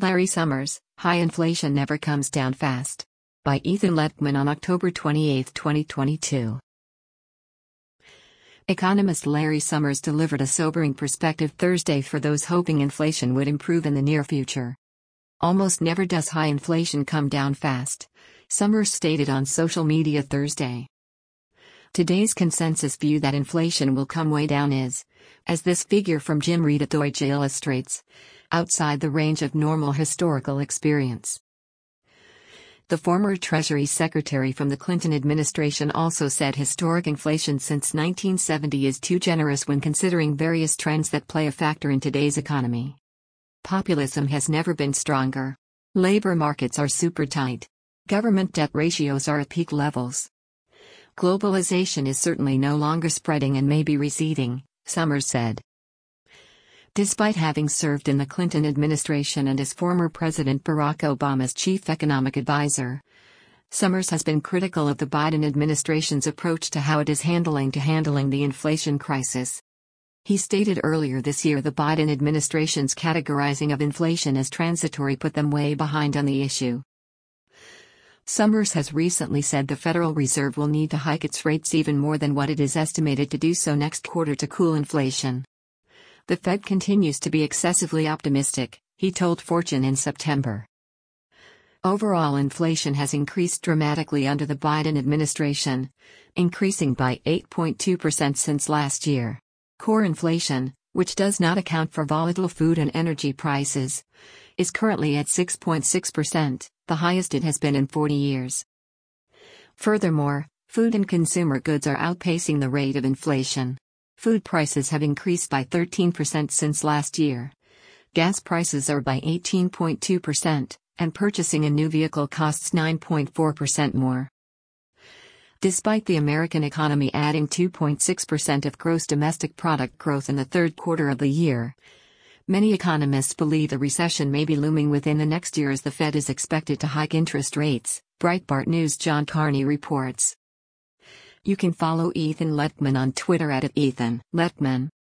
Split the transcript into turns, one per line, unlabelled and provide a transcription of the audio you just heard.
Larry Summers, High Inflation Never Comes Down Fast. By Ethan Lettman on October 28, 2022. Economist Larry Summers delivered a sobering perspective Thursday for those hoping inflation would improve in the near future. Almost never does high inflation come down fast, Summers stated on social media Thursday. Today's consensus view that inflation will come way down is, as this figure from Jim Reed at Deutsche illustrates, outside the range of normal historical experience. The former Treasury Secretary from the Clinton administration also said historic inflation since 1970 is too generous when considering various trends that play a factor in today's economy. Populism has never been stronger. Labor markets are super tight. Government debt ratios are at peak levels. Globalization is certainly no longer spreading and may be receding, Summers said. Despite having served in the Clinton administration and as former President Barack Obama's chief economic advisor, Summers has been critical of the Biden administration's approach to how it is handling the inflation crisis. He stated earlier this year the Biden administration's categorizing of inflation as transitory put them way behind on the issue. Summers has recently said the Federal Reserve will need to hike its rates even more than what it is estimated to do so next quarter to cool inflation. The Fed continues to be excessively optimistic, he told Fortune in September. Overall inflation has increased dramatically under the Biden administration, increasing by 8.2% since last year. Core inflation, which does not account for volatile food and energy prices, is currently at 6.6%, the highest it has been in 40 years. Furthermore, food and consumer goods are outpacing the rate of inflation. Food prices have increased by 13% since last year. Gas prices are by 18.2%, and purchasing a new vehicle costs 9.4% more. Despite the American economy adding 2.6% of gross domestic product growth in the third quarter of the year, many economists believe a recession may be looming within the next year as the Fed is expected to hike interest rates, Breitbart News' John Carney reports. You can follow Ethan Lettman on Twitter at @EthanLettman.